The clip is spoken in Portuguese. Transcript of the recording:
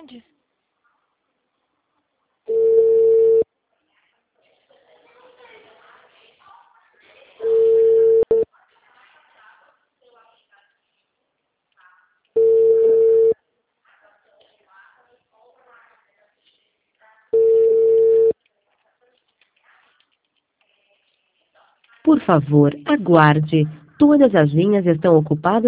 tarde. Por favor, aguarde. Todas as linhas estão ocupadas.